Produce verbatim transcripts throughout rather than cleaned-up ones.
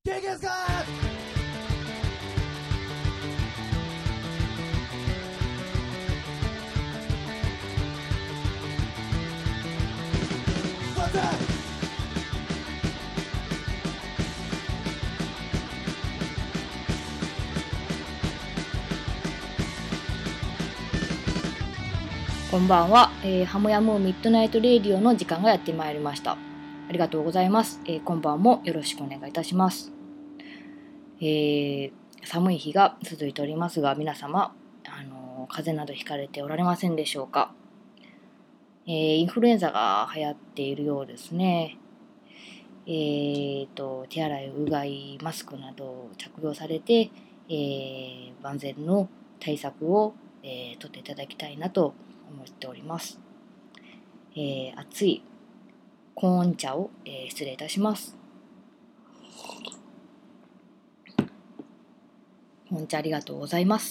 元気ですか？ こんばんは、えー、ハムヤムミッドナイトレディオの時間がやってまいりました。ありがとうございます、えー、今晩もよろしくお願いいたします。えー、寒い日が続いておりますが、皆様、あのー、風邪などひかれておられませんでしょうか。えー、インフルエンザが流行っているようですね。えーと、手洗い、うがい、マスクなどを着用されて、えー、万全の対策を、えー、取っていただきたいなと思っております。えー、暑いコーン茶を、えー、失礼いたします。コーン茶ありがとうございます。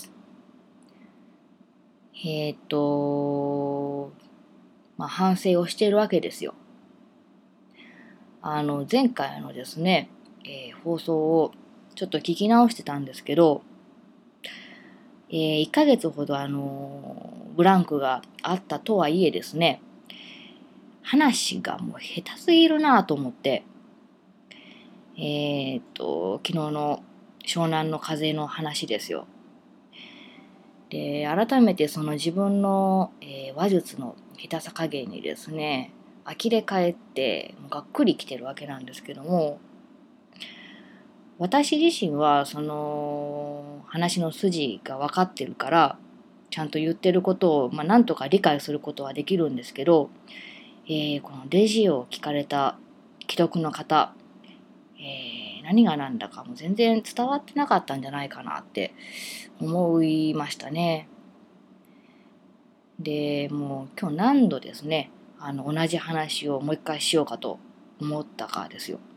えっ、と、まあ、反省をしているわけですよ。あの、前回のですね、えー、放送をちょっと聞き直してたんですけど、えー、いっかげつほどあのブランクがあったとはいえですね、話がもう下手すぎるなと思って、えっ、と、昨日の湘南の風の話ですよ。で、改めてその自分の、えー話術の下手さ加減にですね、呆れ返ってもうがっくりきてるわけなんですけども、私自身はその話の筋が分かってるからちゃんと言ってることを、まあ、なんとか理解することはできるんですけど、えーこのレジを聞かれた既読の方、えー何が何だかもう全然伝わってなかったんじゃないかなって思いましたね。で、もう今日何度ですね、あの同じ話をもう一回しようかと思ったかですよ。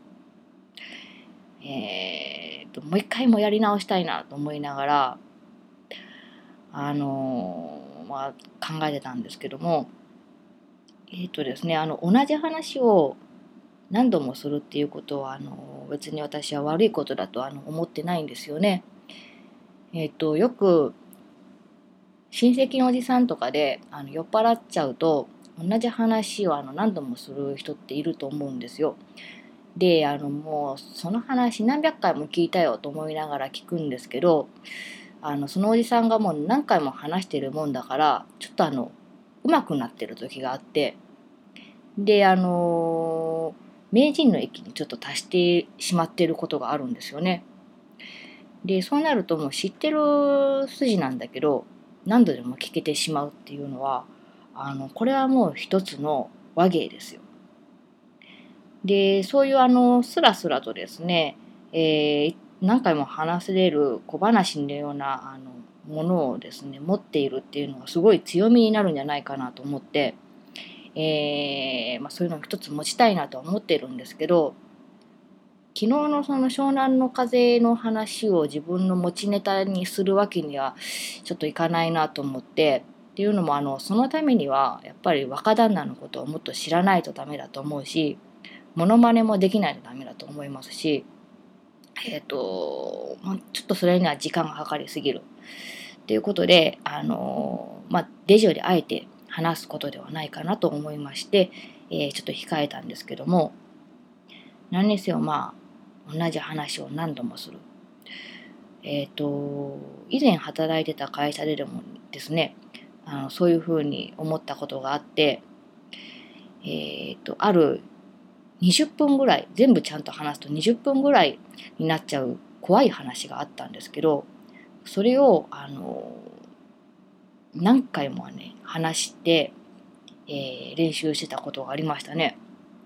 えーと、もう一回もやり直したいなと思いながら、あのーまあ、考えてたんですけども、えーとですね、あの同じ話を何度もするっていうことはあの別に私は悪いことだとあの思ってないんですよね。えっとよく親戚のおじさんとかであの酔っ払っちゃうと同じ話をあの何度もする人っていると思うんですよ。で、あのもうその話何百回も聞いたよと思いながら聞くんですけど、あのそのおじさんがもう何回も話してるもんだからちょっとあの上手くなってる時があって、であの名人の域にちょっと達してしまっていることがあるんですよね。でそうなるともう知ってる筋なんだけど何度でも聞けてしまうっていうのは、あのこれはもう一つの話芸ですよ。でそういうあのスラスラとですね、えー何回も話せれる小話のようなあのものをですね持っているっていうのがすごい強みになるんじゃないかなと思って、えーまあ、そういうのを一つ持ちたいなとは思っているんですけど、昨日のその湘南の風の話を自分の持ちネタにするわけにはちょっといかないなと思って、っていうのもあのそのためにはやっぱり若旦那のことをもっと知らないとダメだと思うし、モノマネもできないとダメだと思いますし、えっ、と、まあ、ちょっとそれには時間がかかりすぎるっていうことで、あのまあ、レジオであえて話すことではないかなと思いまして、えーちょっと控えたんですけども、何にせよまあ同じ話を何度もする。えっ、と以前働いてた会社ででもですね、あのそういうふうに思ったことがあって、えっ、とあるにじゅっぷんぐらい全部ちゃんと話すとにじゅっぷんぐらいになっちゃう怖い話があったんですけど、それをあの何回もね話して、えー練習してたことがありましたね。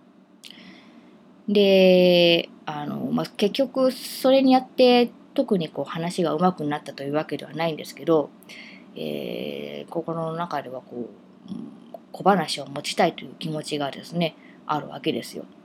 であの、まあ、結局それにやって特にこう話が上手くなったというわけではないんですけど、えー心の中ではこううん小話を持ちたいという気持ちがですねあるわけですよ。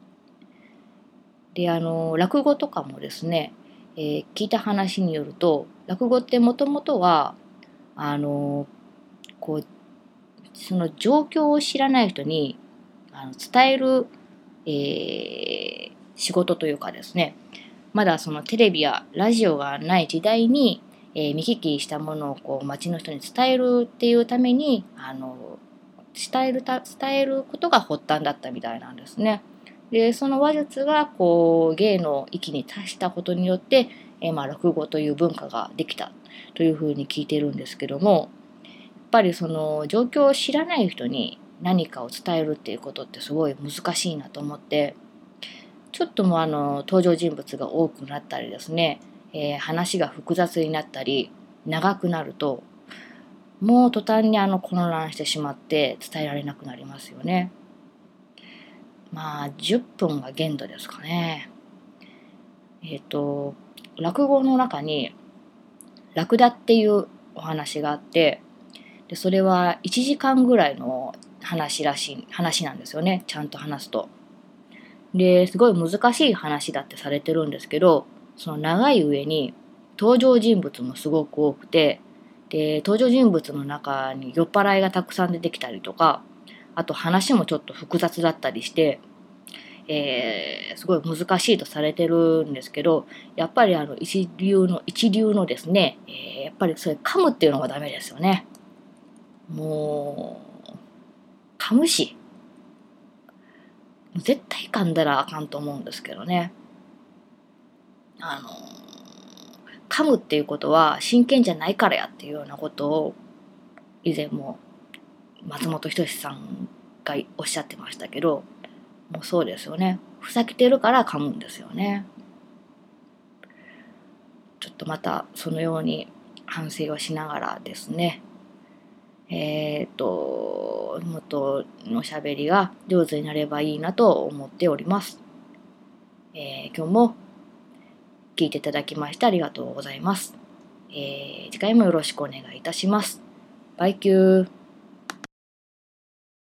であの落語とかもですね、えー聞いた話によると落語ってもともとはあのこうその状況を知らない人にあの伝える、えー仕事というかですね、 まだそのテレビやラジオがない時代に、えー見聞きしたものをこう町の人に伝えるっていうためにあの伝えるた伝えることが発端だったみたいなんですね。でその話術がこう芸の域に達したことによって、えーまあ、落語という文化ができたというふうに聞いてるんですけども、やっぱりその状況を知らない人に何かを伝えるっていうことってすごい難しいなと思って、ちょっともうあの登場人物が多くなったりですね、えー話が複雑になったり長くなるともう途端にあの混乱してしまって伝えられなくなりますよね。まあじゅっぷんが限度ですかね。えっ、と落語の中にラクダっていうお話があって、でそれはいちじかんぐらいの話らしい話なんですよね、ちゃんと話すと。ですごい難しい話だってされてるんですけど、その長い上に登場人物もすごく多くて、で登場人物の中に酔っ払いがたくさん出てきたりとか、あと話もちょっと複雑だったりして、えーすごい難しいとされてるんですけど、やっぱりあの一流の一流のですね、えーやっぱりそれ噛むっていうのがダメですよね。もう噛むし絶対噛んだらあかんと思うんですけどね。あの噛むっていうことは真剣じゃないからやっていうようなことを以前も松本人志さんがおっしゃってましたけど、もうそうですよね。ふざけてるから噛むんですよね。ちょっとまたそのように反省をしながらですね、えっ、ともっとのしゃべりが上手になればいいなと思っております。えー今日も聞いていただきましてありがとうございます。えー次回もよろしくお願いいたします。バイキュー。